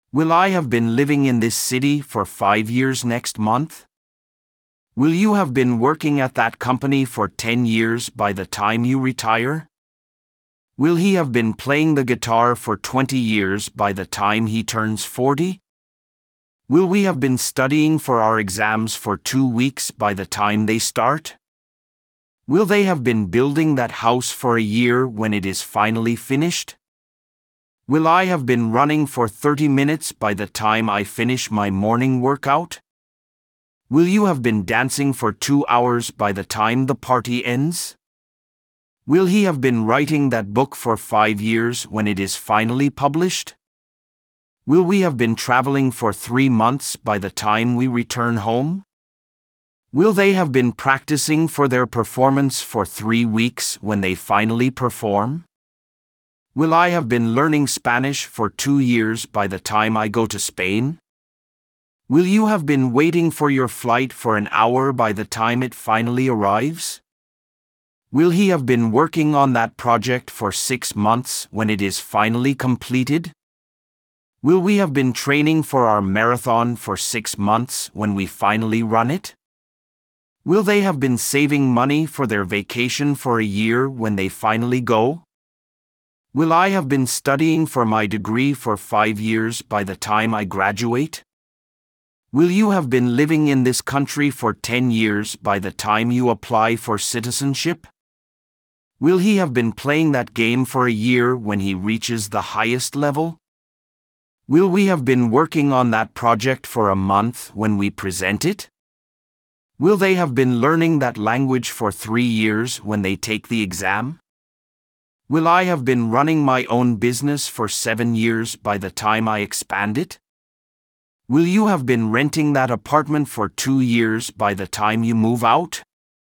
Will I have been living in this city for 5 years next month? Will you have been working at that company for 10 years by the time you retire? Will he have been playing the guitar for 20 years by the time he turns 40? Will we have been studying for our exams for 2 weeks by the time they start? Will they have been building that house for a year when it is finally finished? Will I have been running for 30 minutes by the time I finish my morning workout? Will you have been dancing for 2 hours by the time the party ends? Will he have been writing that book for 5 years when it is finally published? Will we have been traveling for 3 months by the time we return home? Will they have been practicing for their performance for 3 weeks when they finally perform? Will I have been learning Spanish for 2 years by the time I go to Spain? Will you have been waiting for your flight for an hour by the time it finally arrives? Will he have been working on that project for 6 months when it is finally completed? Will we have been training for our marathon for 6 months when we finally run it? Will they have been saving money for their vacation for a year when they finally go? Will I have been studying for my degree for 5 years by the time I graduate? Will you have been living in this country for 10 years by the time you apply for citizenship? Will he have been playing that game for a year when he reaches the highest level? Will we have been working on that project for a month when we present it? Will they have been learning that language for 3 years when they take the exam? Will I have been running my own business for 7 years by the time I expand it? Will you have been renting that apartment for 2 years by the time you move out?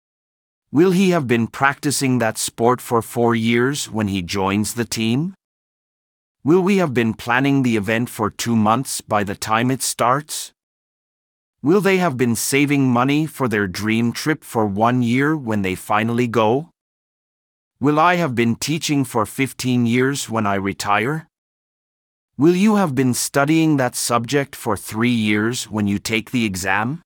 Will he have been practicing that sport for 4 years when he joins the team? Will we have been planning the event for 2 months by the time it starts? Will they have been saving money for their dream trip for 1 year when they finally go? Will I have been teaching for 15 years when I retire? Will you have been studying that subject for 3 years when you take the exam?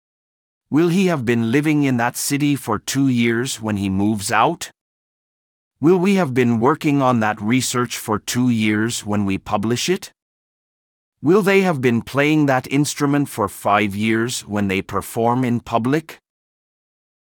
Will he have been living in that city for 2 years when he moves out? Will we have been working on that research for 2 years when we publish it? Will they have been playing that instrument for 5 years when they perform in public?